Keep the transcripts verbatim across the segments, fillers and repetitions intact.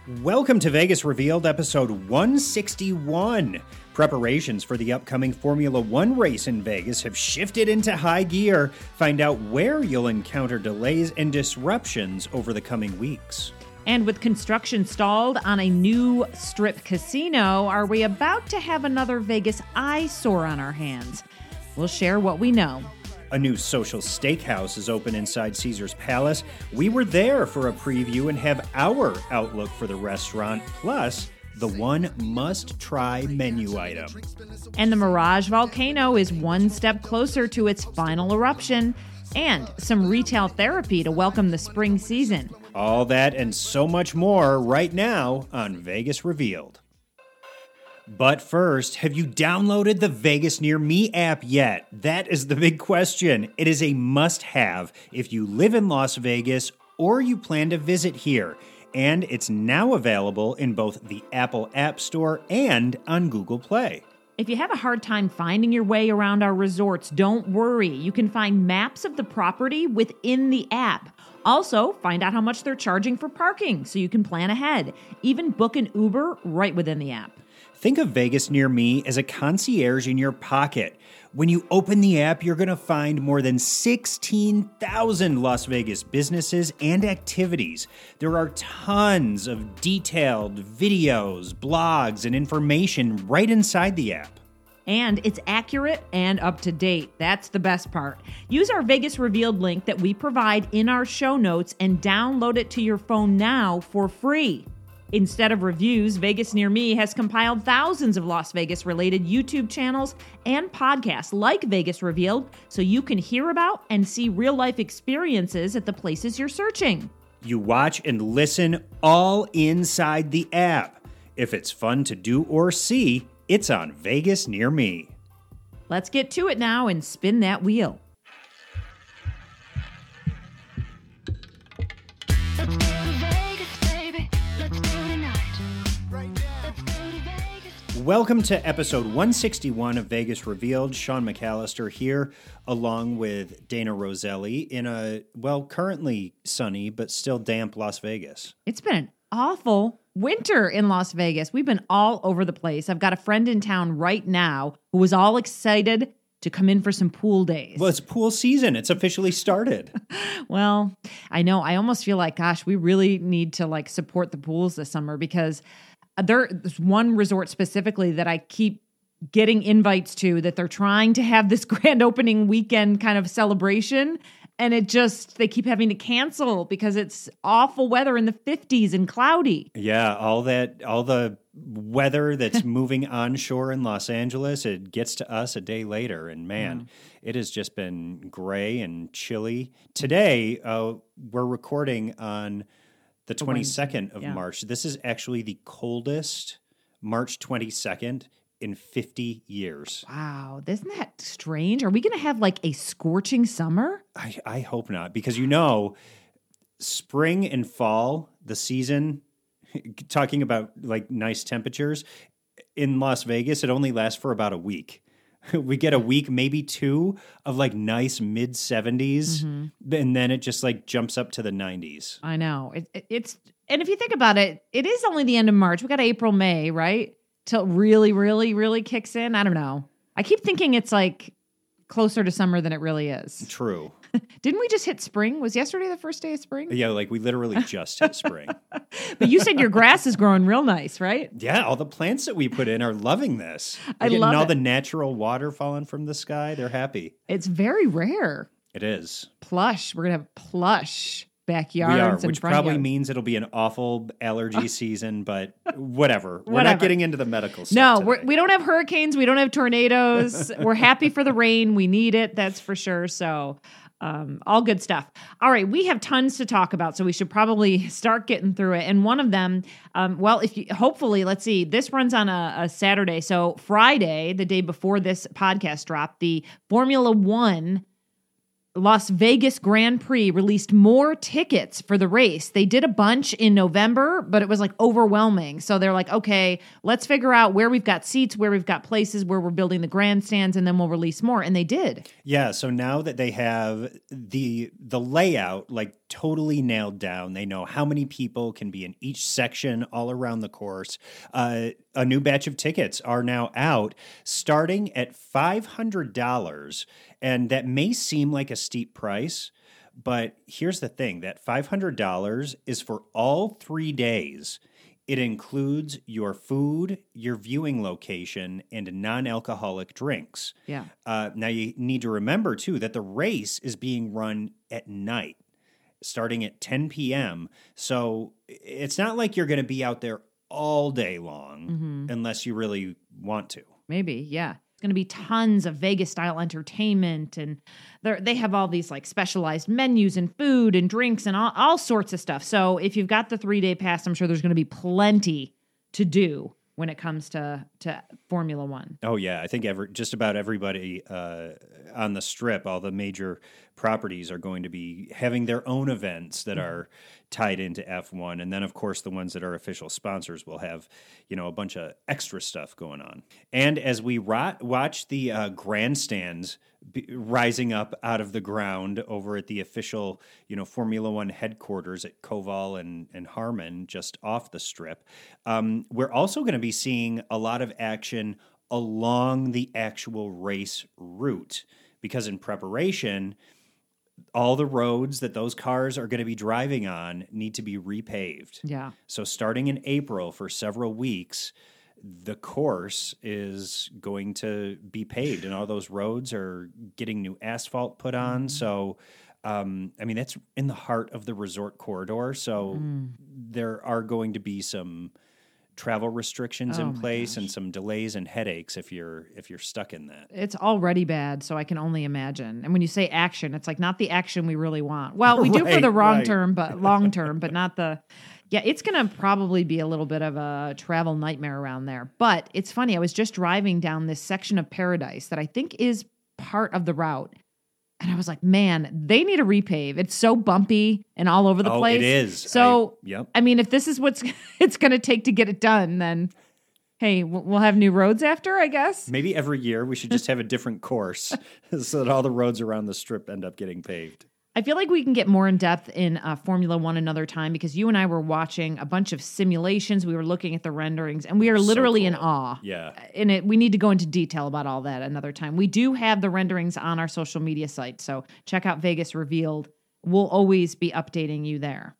Welcome to Vegas Revealed, episode one sixty-one. Preparations for the upcoming Formula One race in Vegas have shifted into high gear. Find out where you'll encounter delays and disruptions over the coming weeks. And with construction stalled on a new strip casino, are we about to have another Vegas eyesore on our hands? We'll share what we know. A new social steakhouse is open inside Caesars Palace. We were there for a preview and have our outlook for the restaurant, plus the one must-try menu item. And the Mirage Volcano is one step closer to its final eruption, and some retail therapy to welcome the spring season. All that and so much more right now on Vegas Revealed. But first, have you downloaded the Vegas Near Me app yet? That is the big question. It is a must-have if you live in Las Vegas or you plan to visit here. And it's now available in both the Apple App Store and on Google Play. If you have a hard time finding your way around our resorts, don't worry. You can find maps of the property within the app. Also, find out how much they're charging for parking so you can plan ahead. Even book an Uber right within the app. Think of Vegas Near Me as a concierge in your pocket. When you open the app, you're going to find more than sixteen thousand Las Vegas businesses and activities. There are tons of detailed videos, blogs, and information right inside the app. And it's accurate and up to date. That's the best part. Use our Vegas Revealed link that we provide in our show notes and download it to your phone now for free. Instead of reviews, Vegas Near Me has compiled thousands of Las Vegas-related YouTube channels and podcasts like Vegas Revealed so you can hear about and see real-life experiences at the places you're searching. You watch and listen all inside the app. If it's fun to do or see, it's on Vegas Near Me. Let's get to it now and spin that wheel. Welcome to episode one sixty-one of Vegas Revealed. Sean McAllister here, along with Dana Roselli in a, well, currently sunny, but still damp Las Vegas. It's been an awful winter in Las Vegas. We've been all over the place. I've got a friend in town right now who was all excited to come in for some pool days. Well, it's pool season. It's officially started. Well, I know. I almost feel like, gosh, we really need to like support the pools this summer because there's one resort specifically that I keep getting invites to that they're trying to have this grand opening weekend kind of celebration. And it just, they keep having to cancel because it's awful weather in the fifties and cloudy. Yeah, all that, all the weather that's moving onshore in Los Angeles, it gets to us a day later. And man, mm. it has just been gray and chilly. Today, uh, we're recording on the twenty-second of yeah. March. This is actually the coldest March twenty-second in fifty years. Wow. Isn't that strange? Are we going to have like a scorching summer? I, I hope not, because you know, spring and fall, the season, talking about like nice temperatures, in Las Vegas, it only lasts for about a week. We get a week, maybe two, of like nice mid seventies, mm-hmm. and then it just like jumps up to the nineties. I know. It, it, it's and if you think about it, it is only the end of March. We got April, May, right? Till it really, really, really kicks in. I don't know. I keep thinking it's like closer to summer than it really is. True. Didn't we just hit spring? Was yesterday the first day of spring? Yeah, like we literally just hit spring. But you said your grass is growing real nice, right? Yeah, all the plants that we put in are loving this. They're I getting love all it. the natural water falling from the sky. They're happy. It's very rare. It is. Plush. We're going to have plush backyards. We are, and which front probably yards. means it'll be an awful allergy season, but whatever. We're Whatever. not getting into the medical stuff No, today. we're, we don't have hurricanes. We don't have tornadoes. We're happy for the rain. We need it. That's for sure. So um, all good stuff. All right. We have tons to talk about, so we should probably start getting through it. And one of them, um, well, if you, hopefully, let's see, this runs on a, a Saturday. So Friday, the day before this podcast dropped, the Formula One Las Vegas Grand Prix released more tickets for the race. They did a bunch in November, but it was like overwhelming. So they're like, okay, let's figure out where we've got seats, where we've got places, where we're building the grandstands, and then we'll release more. And they did. Yeah. So now that they have the the layout, like totally nailed down. They know how many people can be in each section all around the course. Uh, a new batch of tickets are now out, starting at five hundred dollars. And that may seem like a steep price, but here's the thing. That five hundred dollars is for all three days. It includes your food, your viewing location, and non-alcoholic drinks. Yeah. Uh, now, you need to remember, too, that the race is being run at night, starting at ten p.m. So it's not like you're going to be out there all day long Mm-hmm. unless you really want to. Maybe, yeah. It's going to be tons of Vegas-style entertainment, and they they have all these like specialized menus and food and drinks and all, all sorts of stuff. So if you've got the three-day pass, I'm sure there's going to be plenty to do when it comes to, to Formula One. Oh, yeah. I think every, just about everybody uh, on the Strip, all the major properties are going to be having their own events that are tied into F one. And then, of course, the ones that are official sponsors will have, you know, a bunch of extra stuff going on. And as we rot, watch the uh, grandstands be rising up out of the ground over at the official, you know, Formula One headquarters at Koval and, and Harmon, just off the Strip, um, we're also going to be seeing a lot of action along the actual race route, because in preparation, all the roads that those cars are going to be driving on need to be repaved. Yeah. So starting in April for several weeks, the course is going to be paved, and all those roads are getting new asphalt put on. Mm-hmm. So, um, I mean, that's in the heart of the resort corridor. So mm. there are going to be some travel restrictions oh in place gosh. and some delays and headaches if you're if you're stuck in that. It's already bad, so I can only imagine. And when you say action, it's like not the action we really want. Well, we do right, for the wrong right. term, but long term, but not the. Yeah, it's going to probably be a little bit of a travel nightmare around there. But it's funny. I was just driving down this section of Paradise that I think is part of the route. And I was like, man, they need a repave. It's so bumpy and all over the oh, place. It is. So, I, yep. I mean, if this is what's it's going to take to get it done, then, hey, we'll have new roads after, I guess. Maybe every year we should just have a different course so that all the roads around the Strip end up getting paved. I feel like we can get more in depth in uh, Formula One another time, because you and I were watching a bunch of simulations. We were looking at the renderings, and we are literally so cool. in awe. Yeah. And it, we need to go into detail about all that another time. We do have the renderings on our social media site, so check out Vegas Revealed. We'll always be updating you there.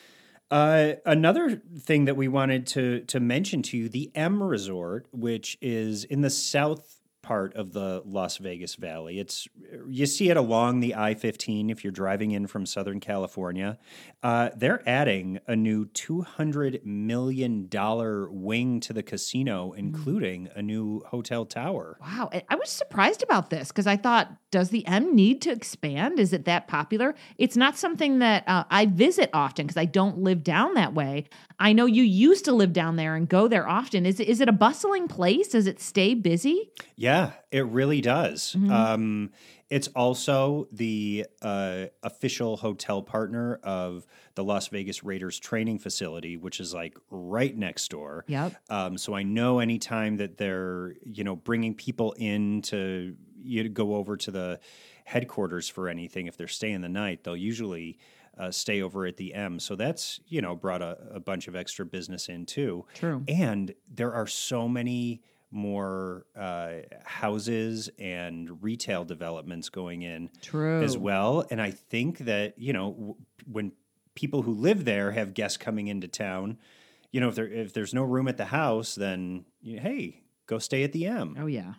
Uh, another thing that we wanted to to mention to you, the M Resort, which is in the south part of the Las Vegas Valley. It's you see it along the I fifteen if you're driving in from Southern California. Uh, they're adding a new two hundred million dollars wing to the casino, including a new hotel tower. Wow. I I was surprised about this because I thought, does the M need to expand? Is it that popular? It's not something that uh, I visit often because I don't live down that way. I know you used to live down there and go there often. Is it, is it a bustling place? Does it stay busy? Yeah, it really does. Mm-hmm. Um, it's also the uh, official hotel partner of the Las Vegas Raiders training facility, which is like right next door. Yep. Um, so I know anytime that they're, you know, bringing people in to you know, go over to the headquarters for anything, if they're staying the night, they'll usually uh, stay over at the M. So that's, you know, brought a, a bunch of extra business in too. True. And there are so many more uh, houses and retail developments going in True. as well. And I think that, you know, w- when people who live there have guests coming into town, you know, if there if there's no room at the house, then, you know, hey, go stay at the M. Oh, yeah.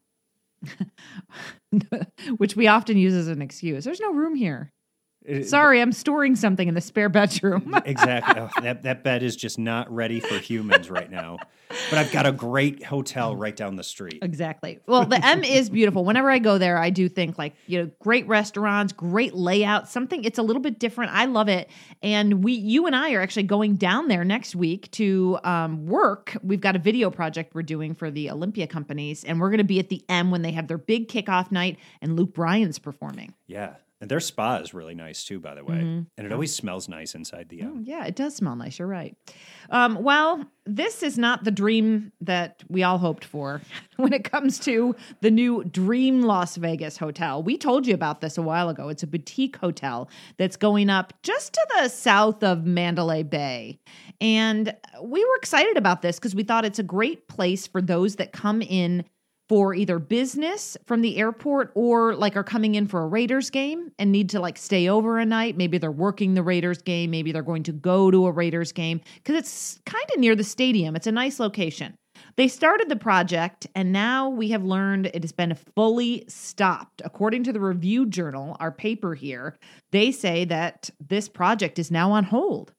Which we often use as an excuse. There's no room here. It- Sorry, I'm storing something in the spare bedroom. Exactly. Oh, that that bed is just not ready for humans right now. But I've got a great hotel right down the street. Exactly. Well, the M is beautiful. Whenever I go there, I do think like, you know, great restaurants, great layout, something, it's a little bit different. I love it. And we, you and I are actually going down there next week to um, work. We've got a video project we're doing for the Olympia companies, and we're going to be at the M when they have their big kickoff night and Luke Bryan's performing. Yeah. And their spa is really nice too, by the way. Mm-hmm. And it always smells nice inside the. Um... Oh, yeah, it does smell nice. You're right. Um, well, this is not the dream that we all hoped for when it comes to the new Dream Las Vegas hotel. We told you about this a while ago. It's a boutique hotel that's going up just to the south of Mandalay Bay. And we were excited about this because we thought it's a great place for those that come in for either business from the airport or like are coming in for a Raiders game and need to like stay over a night. Maybe they're working the Raiders game. Maybe they're going to go to a Raiders game because it's kind of near the stadium. It's a nice location. They started the project and now we have learned it has been fully stopped. According to the Review Journal, our paper here, they say that this project is now on hold.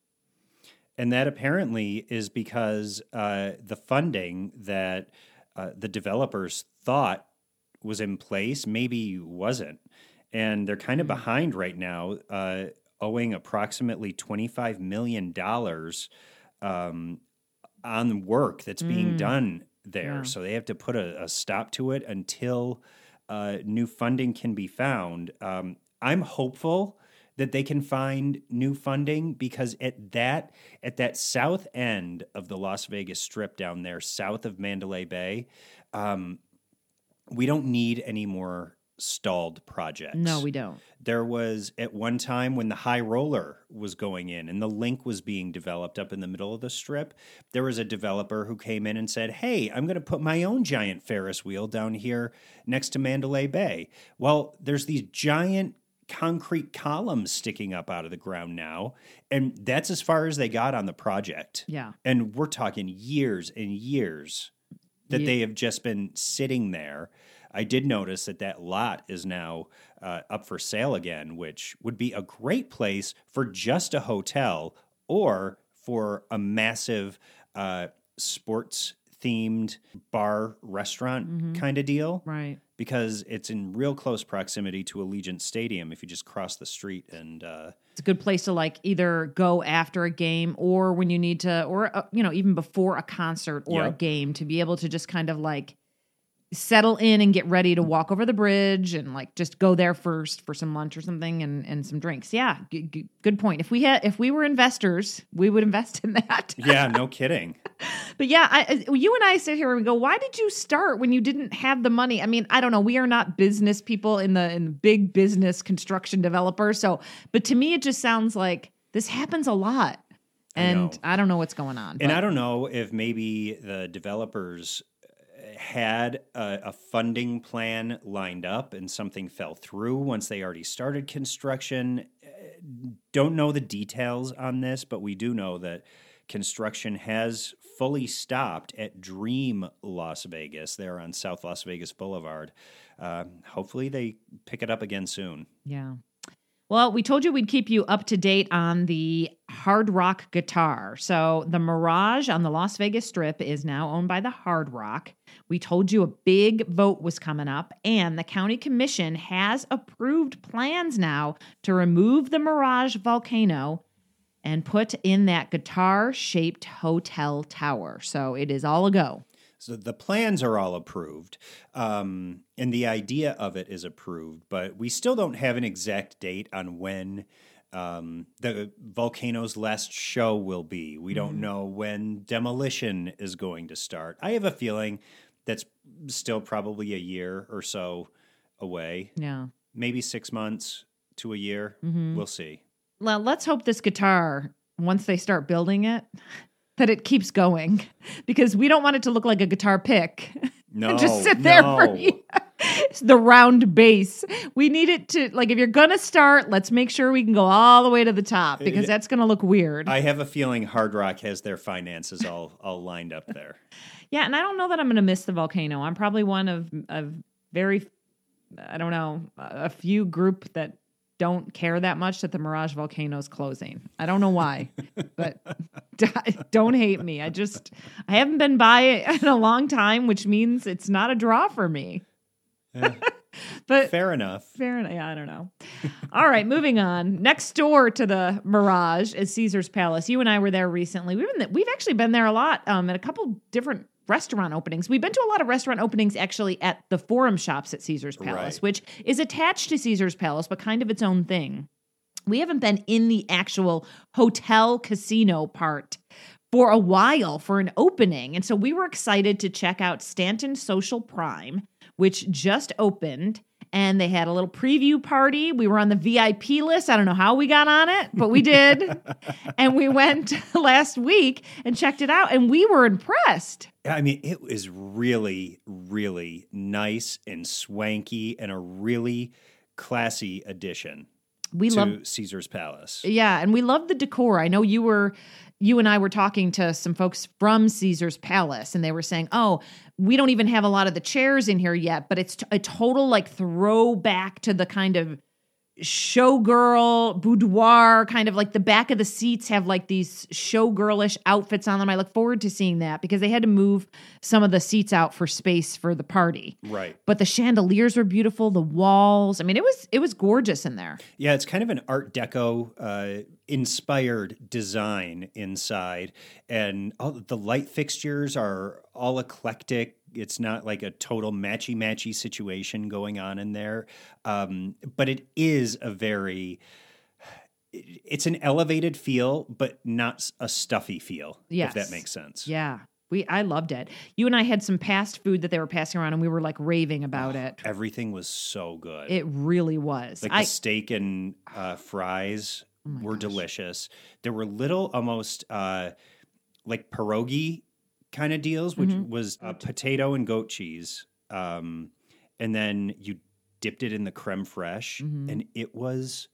And that apparently is because uh, the funding that Uh, the developers thought was in place, maybe wasn't. And they're kind of mm-hmm. behind right now, uh, owing approximately twenty-five million dollars um, on work that's being mm. done there. Yeah. So they have to put a, a stop to it until uh, new funding can be found. Um, I'm hopeful that they can find new funding because at that at that south end of the Las Vegas Strip down there, south of Mandalay Bay, um, we don't need any more stalled projects. No, we don't. There was at one time when the High Roller was going in and the Link was being developed up in the middle of the Strip, there was a developer who came in and said, hey, I'm going to put my own giant Ferris wheel down here next to Mandalay Bay. Well, there's these giant concrete columns sticking up out of the ground now, and that's as far as they got on the project. Yeah. And we're talking years and years that yeah. they have just been sitting there. I did notice that that lot is now uh, up for sale again, which would be a great place for just a hotel or for a massive uh, sports-themed bar restaurant mm-hmm. kind of deal. Right. Because it's in real close proximity to Allegiant Stadium if you just cross the street. And uh, it's a good place to like either go after a game or when you need to, or, uh, you know, even before a concert or yep. a game to be able to just kind of like settle in and get ready to walk over the bridge and like just go there first for some lunch or something and, and some drinks. Yeah. G- g- good point. If we had, if we were investors, we would invest in that. Yeah, no kidding. But yeah, I, you and I sit here and we go, why did you start when you didn't have the money? I mean, I don't know. We are not business people in the, in the big business construction developers. So, but to me, it just sounds like this happens a lot. And I, I don't know what's going on. And but. I don't know if maybe the developers had a, a funding plan lined up and something fell through once they already started construction. Don't know the details on this, but we do know that construction has fully stopped at Dream Las Vegas there on South Las Vegas Boulevard. Uh, hopefully they pick it up again soon. Yeah. Well, we told you we'd keep you up to date on the Hard Rock guitar. So the Mirage on the Las Vegas Strip is now owned by the Hard Rock. We told you a big vote was coming up, and the county commission has approved plans now to remove the Mirage volcano and put in that guitar-shaped hotel tower. So it is all a go. So the plans are all approved, um, and the idea of it is approved, but we still don't have an exact date on when um, the volcano's last show will be. We don't mm-hmm. know when demolition is going to start. I have a feeling that's still probably a year or so away. Yeah. Maybe six months to a year. Mm-hmm. We'll see. Well, let's hope this guitar, once they start building it, that it keeps going, because we don't want it to look like a guitar pick. No, and just sit there no. for you. The round base. We need it to, like, if you're going to start, let's make sure we can go all the way to the top, because that's going to look weird. I have a feeling Hard Rock has their finances all, all lined up there. Yeah, and I don't know that I'm going to miss the volcano. I'm probably one of, of very, I don't know, a few group that don't care that much that the Mirage volcano is closing. I don't know why, but don't hate me. I just, I haven't been by it in a long time, which means it's not a draw for me. Yeah. But fair enough. Fair enough. Yeah, I don't know. All right, moving on. Next door to the Mirage is Caesar's Palace. You and I were there recently. We've been, we've actually been there a lot um, at a couple different restaurant openings. We've been to a lot of restaurant openings actually at the Forum Shops at Caesar's Palace, Right. which is attached to Caesar's Palace, but kind of its own thing. We haven't been in the actual hotel casino part for a while for an opening. And so we were excited to check out Stanton Social Prime, which just opened. And they had a little preview party. We were on the V I P list. I don't know how we got on it, but we did. And we went last week and checked it out, and we were impressed. I mean, it was really, really nice and swanky and a really classy addition We to love, Caesar's Palace. yeah, and we love the decor. I know you were, you and I were talking to some folks from Caesar's Palace, and they were saying, "Oh, we don't even have a lot of the chairs in here yet, but it's t- a total like throwback to the kind of showgirl boudoir, kind of like the back of the seats have like these showgirlish outfits on them." I look forward to seeing that because they had to move some of the seats out for space for the party. Right. But the chandeliers were beautiful, the walls. I mean, it was it was gorgeous in there. Yeah, it's kind of an Art Deco uh, inspired design inside, and all the light fixtures are all eclectic. It's not like a total matchy matchy situation going on in there, um, but it is a very. It's an elevated feel, but not a stuffy feel. Yes. If that makes sense. Yeah. We I loved it. You and I had some past food that they were passing around, and we were like raving about it. Everything was so good. It really was. Like I, the steak and uh, fries Oh were delicious. There were little almost uh, like pierogi kind of deals, which Mhm. was uh, potato and goat cheese. Um, and then you dipped it in the creme fraiche, Mhm. and it was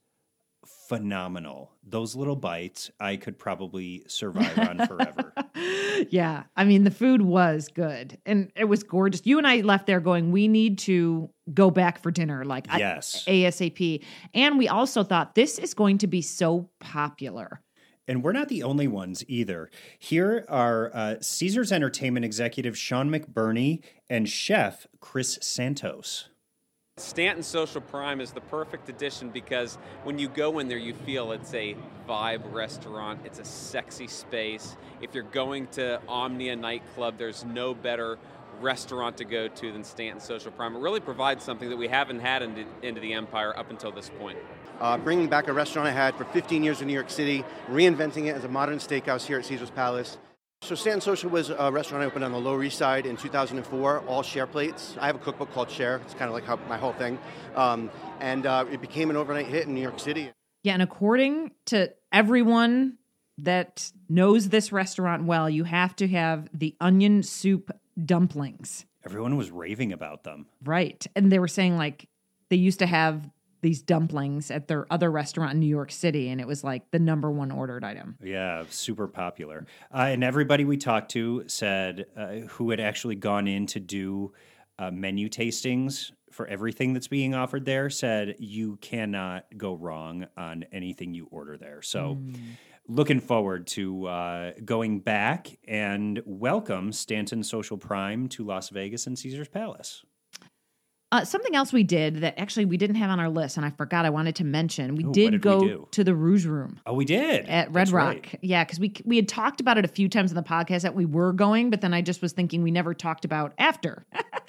phenomenal. Those little bites, I could probably survive on forever. Yeah. I mean, the food was good and it was gorgeous. You and I left there going, we need to go back for dinner, like Yes. I, ASAP. And we also thought this is going to be so popular. And we're not the only ones either. Here are uh, Caesars Entertainment executive Sean McBurney and chef Chris Santos. Stanton Social Prime is the perfect addition because when you go in there, you feel it's a vibe restaurant. It's a sexy space. If you're going to Omnia nightclub, there's no better restaurant to go to than Stanton Social Prime. It really provides something that we haven't had into, into the Empire up until this point. Uh, bringing back a restaurant I had for fifteen years in New York City, reinventing it as a modern steakhouse here at Caesar's Palace. So Stanton Social was a restaurant I opened on the Lower East Side in two thousand four, all Share plates. I have a cookbook called Share. It's kind of like how, my whole thing. Um, and uh, it became an overnight hit in New York City. Yeah. And according to everyone that knows this restaurant well, you have to have the onion soup dumplings. Everyone was raving about them. Right. And they were saying like they used to have these dumplings at their other restaurant in New York City, and it was like the number one ordered item. Yeah, super popular. Uh, and everybody we talked to said uh, who had actually gone in to do uh, menu tastings for everything that's being offered there said you cannot go wrong on anything you order there. So looking forward to uh, going back and welcome Stanton Social Prime to Las Vegas and Caesar's Palace. Uh, something else we did that actually we didn't have on our list, and I forgot I wanted to mention. We Ooh, did, what did we go do? to the Rouge Room Oh, we did. at Red That's Rock. right. Yeah, because we we had talked about it a few times in the podcast that we were going, but then I just was thinking we never talked about after.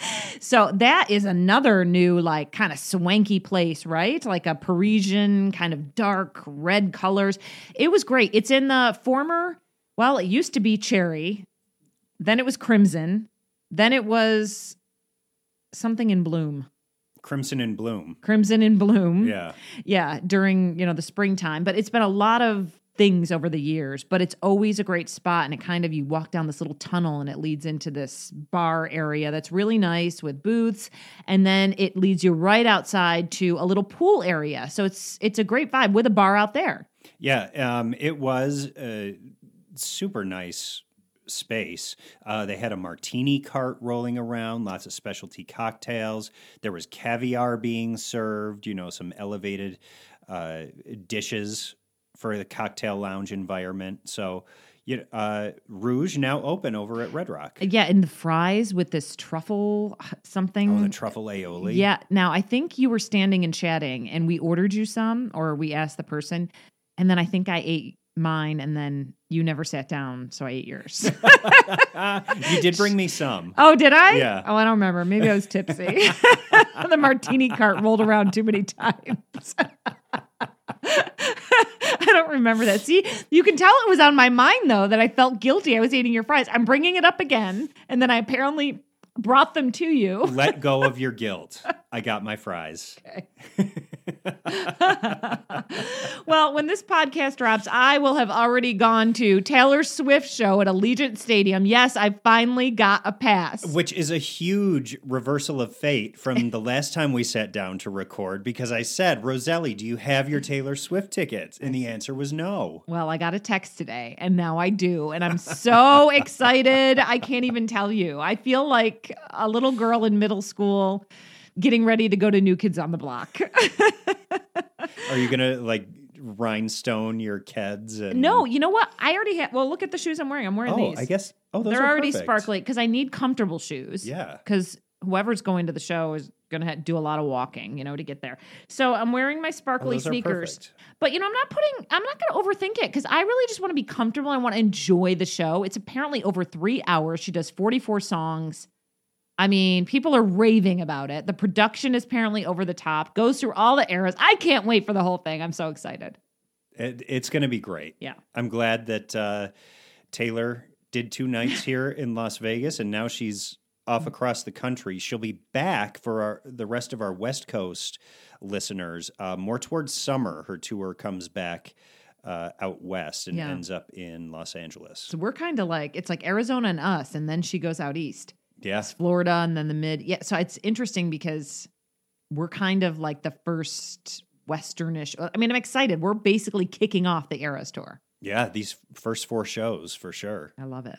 So that is another new, like, kind of swanky place, right? Like a Parisian kind of dark red colors. It was great. It's in the former, well, it used to be Cherry, then it was Crimson, then it was something in Bloom. Crimson and Bloom. Crimson in Bloom. Yeah. Yeah, during, you know, the springtime. But it's been a lot of things over the years, but it's always a great spot. And it kind of, you walk down this little tunnel and it leads into this bar area that's really nice with booths. And then it leads you right outside to a little pool area. So it's it's a great vibe with a bar out there. Yeah, um, it was a super nice space. Uh, they had a martini cart rolling around, lots of specialty cocktails. There was caviar being served, you know, some elevated uh, dishes for the cocktail lounge environment. So, you uh, Rouge now open over at Red Rock. Yeah, and the fries with this truffle something. Oh, the truffle aioli. Yeah. Now, I think you were standing and chatting, and we ordered you some, or we asked the person, and then I think I ate mine, and then you never sat down, so I ate yours. You did bring me some. Oh, did I? Yeah. Oh, I don't remember. Maybe I was tipsy. The martini cart rolled around too many times. I don't remember that. See, you can tell it was on my mind, though, that I felt guilty. I was eating your fries. I'm bringing it up again, and then I apparently brought them to you. Let go of your guilt. I got my fries. Okay. Well, when this podcast drops, I will have already gone to Taylor Swift show at Allegiant Stadium. Yes, I finally got a pass. Which is a huge reversal of fate from the last time we sat down to record, because I said, Roselli, do you have your Taylor Swift tickets? And the answer was no. Well, I got a text today, and now I do. And I'm so excited. I can't even tell you. I feel like a little girl in middle school getting ready to go to New Kids on the Block. Are you going to like rhinestone your Keds? And... No, you know what? I already have. Well, look at the shoes I'm wearing. I'm wearing oh, these. I guess. Oh, those They're are already perfect. sparkly because I need comfortable shoes. Yeah. Because whoever's going to the show is going to ha- do a lot of walking, you know, to get there. So I'm wearing my sparkly Oh, those are sneakers. perfect. But, you know, I'm not putting, I'm not going to overthink it because I really just want to be comfortable. I want to enjoy the show. It's apparently over three hours. She does forty-four songs. I mean, people are raving about it. The production is apparently over the top, goes through all the eras. I can't wait for the whole thing. I'm so excited. It, it's going to be great. Yeah. I'm glad that uh, Taylor did two nights here in Las Vegas, and now she's off across the country. She'll be back for our, the rest of our West Coast listeners. Uh, more towards summer, her tour comes back uh, out west and Yeah. ends up in Los Angeles. So we're kind of like, it's like Arizona and us, and then she goes out east. Yeah. It's Florida and then the mid. Yeah. So it's interesting because we're kind of like the first Westernish. I mean, I'm excited. We're basically kicking off the Eras tour. Yeah, these first four shows for sure. I love it.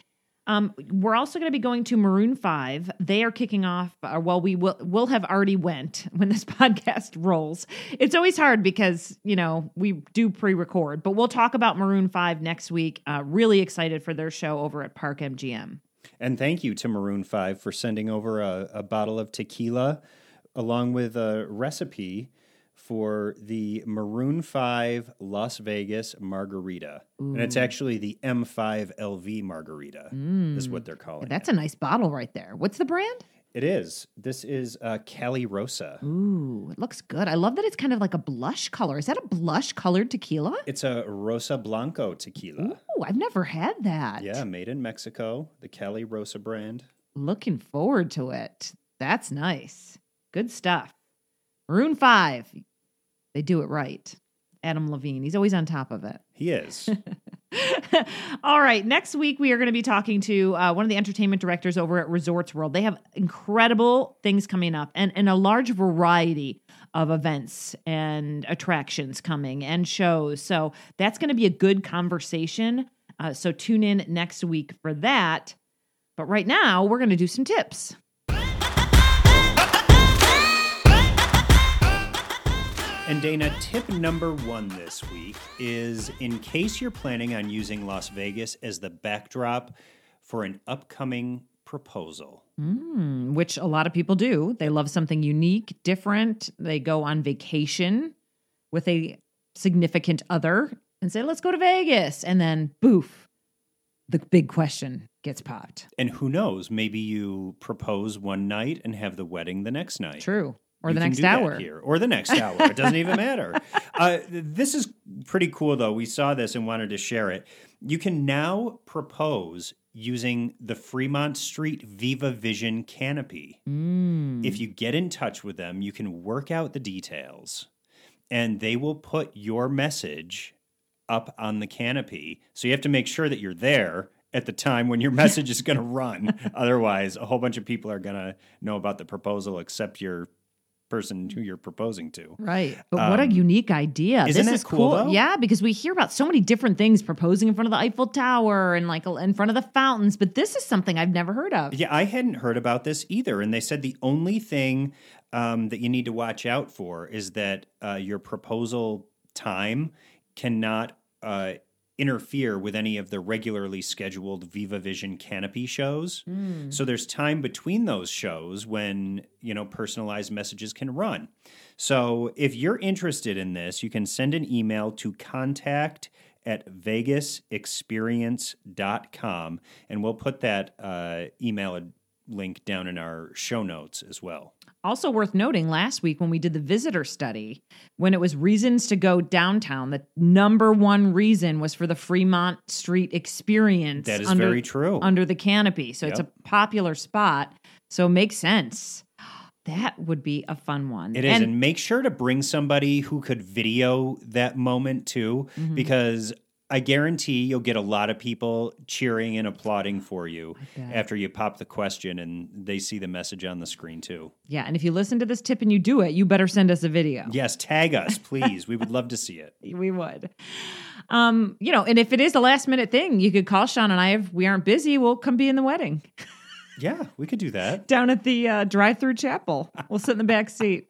Um, we're also going to be going to Maroon five. They are kicking off. Uh, well, we will will have already went when this podcast rolls. It's always hard because, you know, we do pre-record, but we'll talk about Maroon five next week. Uh, really excited for their show over at Park M G M. And thank you to Maroon five for sending over a, a bottle of tequila along with a recipe for the Maroon five Las Vegas margarita. Ooh. And it's actually the M five L V margarita mm. is what they're calling That's it. a nice bottle right there. What's the brand? It is. This is uh, Cali Rosa. Ooh, it looks good. I love that it's kind of like a blush color. Is that a blush colored tequila? It's a Rosa Blanco tequila. Ooh, I've never had that. Yeah, made in Mexico, the Cali Rosa brand. Looking forward to it. That's nice. Good stuff. Maroon five. They do it right. Adam Levine. He's always on top of it. He is. All right. Next week, we are going to be talking to uh, one of the entertainment directors over at Resorts World. They have incredible things coming up and, and a large variety of events and attractions coming and shows. So that's going to be a good conversation. Uh, so tune in next week for that. But right now, we're going to do some tips. And Dana, tip number one this week is in case you're planning on using Las Vegas as the backdrop for an upcoming proposal. Mm, which a lot of people do. They love something unique, different. They go on vacation with a significant other and say, let's go to Vegas. And then, boof, the big question gets popped. And who knows, maybe you propose one night and have the wedding the next night. True. Or you the can next do that hour. Here. Or the next hour. It doesn't even matter. Uh, this is pretty cool, though. We saw this and wanted to share it. You can now propose using the Fremont Street Viva Vision canopy. Mm. If you get in touch with them, you can work out the details, and they will put your message up on the canopy. So you have to make sure that you're there at the time when your message is going to run. Otherwise, a whole bunch of people are going to know about the proposal except your person who you're proposing to. Right. But what um, a unique idea. Isn't this that is cool, though? Yeah, because we hear about so many different things, proposing in front of the Eiffel Tower and like in front of the fountains, but this is something I've never heard of. Yeah, I hadn't heard about this either. And they said the only thing um, that you need to watch out for is that uh, your proposal time cannot uh, interfere with any of the regularly scheduled Viva Vision canopy shows. Mm. So there's time between those shows when, you know, personalized messages can run. So if you're interested in this, you can send an email to contact at vegas experience dot com. And we'll put that uh, email link down in our show notes as well. Also worth noting, last week when we did the visitor study, when it was reasons to go downtown, the number one reason was for the Fremont Street experience. That is under, very true. Under the canopy. So Yep. it's a popular spot. So it makes sense. That would be a fun one. It is. And, and make sure to bring somebody who could video that moment too, mm-hmm. because I guarantee you'll get a lot of people cheering and applauding for you after you pop the question and they see the message on the screen too. Yeah, and if you listen to this tip and you do it, you better send us a video. Yes, tag us, please. We would love to see it. We would. Um, you know, and if it is a last minute thing, you could call Sean and I. If we aren't busy, we'll come be in the wedding. Yeah, we could do that. Down at the uh, drive-through chapel. We'll sit in the back seat.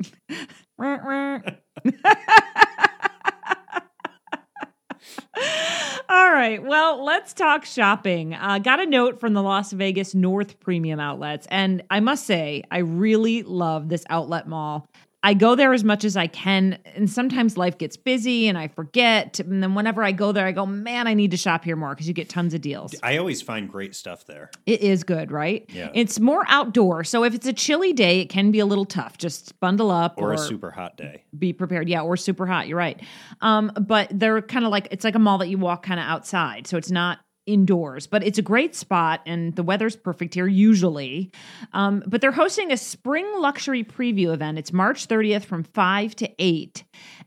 All right. Well, let's talk shopping. Uh, got a note from the Las Vegas North Premium Outlets. And I must say, I really love this outlet mall. I go there as much as I can, and sometimes life gets busy and I forget. And then whenever I go there, I go, man, I need to shop here more because you get tons of deals. I always find great stuff there. It is good, right? Yeah. It's more outdoor. So if it's a chilly day, it can be a little tough. Just bundle up. Or, or a super hot day. Be prepared. Yeah, or super hot. You're right. Um, but they're kind of like, it's like a mall that you walk kind of outside. So it's not indoors, but it's a great spot and the weather's perfect here usually. Um, but they're hosting a spring luxury preview event. It's March thirtieth from five to eight.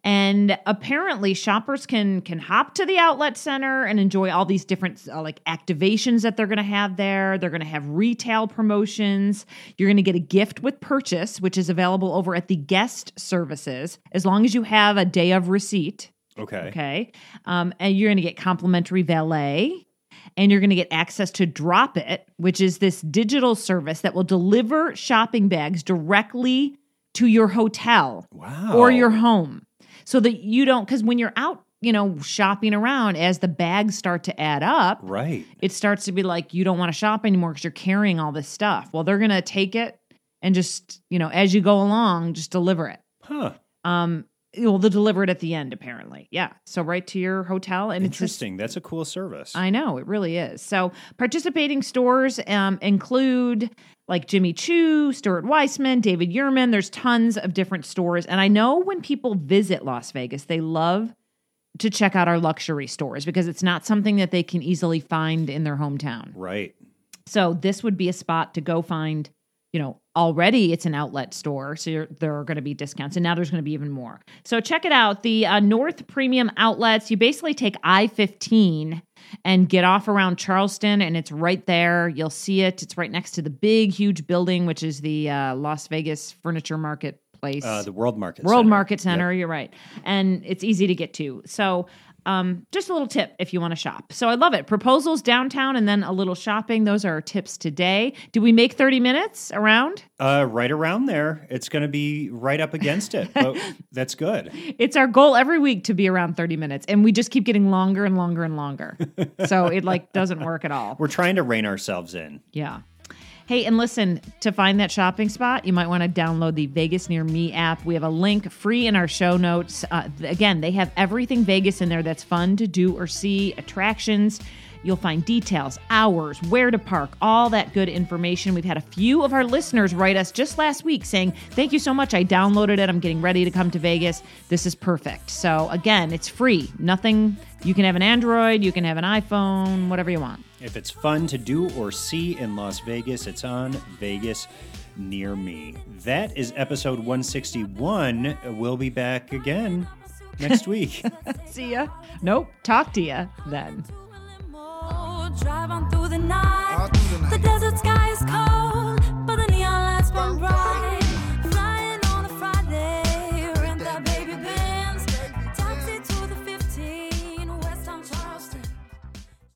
And apparently shoppers can can hop to the outlet center and enjoy all these different uh, like activations that they're going to have there. They're going to have retail promotions. You're going to get a gift with purchase, which is available over at the guest services, as long as you have a day of receipt. Okay. Okay. Um, and you're going to get complimentary valet. And you're going to get access to Drop It, which is this digital service that will deliver shopping bags directly to your hotel wow. or your home. So that you don't, because when you're out, you know, shopping around, as the bags start to add up, right, it starts to be like you don't want to shop anymore because you're carrying all this stuff. Well, they're going to take it and just, you know, as you go along, just deliver it. Huh. Um, Well, they'll deliver it at the end, apparently. Yeah. So right to your hotel. And Interesting. It's That's a cool service. I know. It really is. So participating stores um, include like Jimmy Choo, Stuart Weitzman, David Yurman. There's tons of different stores. And I know when people visit Las Vegas, they love to check out our luxury stores because it's not something that they can easily find in their hometown. Right. So this would be a spot to go find. You know, already it's an outlet store, so you're, there are going to be discounts, and now there's going to be even more. So check it out. The uh, North Premium Outlets, you basically take I fifteen and get off around Charleston, and it's right there. You'll see it. It's right next to the big, huge building, which is the uh, Las Vegas Furniture Marketplace. Uh, the World Market World Center. Market Center, Yep. You're right. And it's easy to get to. So Um, just a little tip if you want to shop. So I love it. Proposals downtown and then a little shopping. Those are our tips today. Do we make thirty minutes around? Uh, right around there. It's going to be right up against it, but that's good. It's our goal every week to be around thirty minutes, and we just keep getting longer and longer and longer. So it like doesn't work at all. We're trying to rein ourselves in. Yeah. Hey, and listen, to find that shopping spot, you might want to download the Vegas Near Me app. We have a link free in our show notes. Uh, again, they have everything Vegas in there that's fun to do or see, attractions. You'll find details, hours, where to park, all that good information. We've had a few of our listeners write us just last week saying, thank you so much. I downloaded it. I'm getting ready to come to Vegas. This is perfect. So again, it's free. Nothing. You can have an Android. You can have an iPhone, whatever you want. If it's fun to do or see in Las Vegas, it's on Vegas Near Me. That is episode one sixty-one. We'll be back again next week. See ya. Nope. Talk to ya then. Drive on through the night. The desert sky is cold.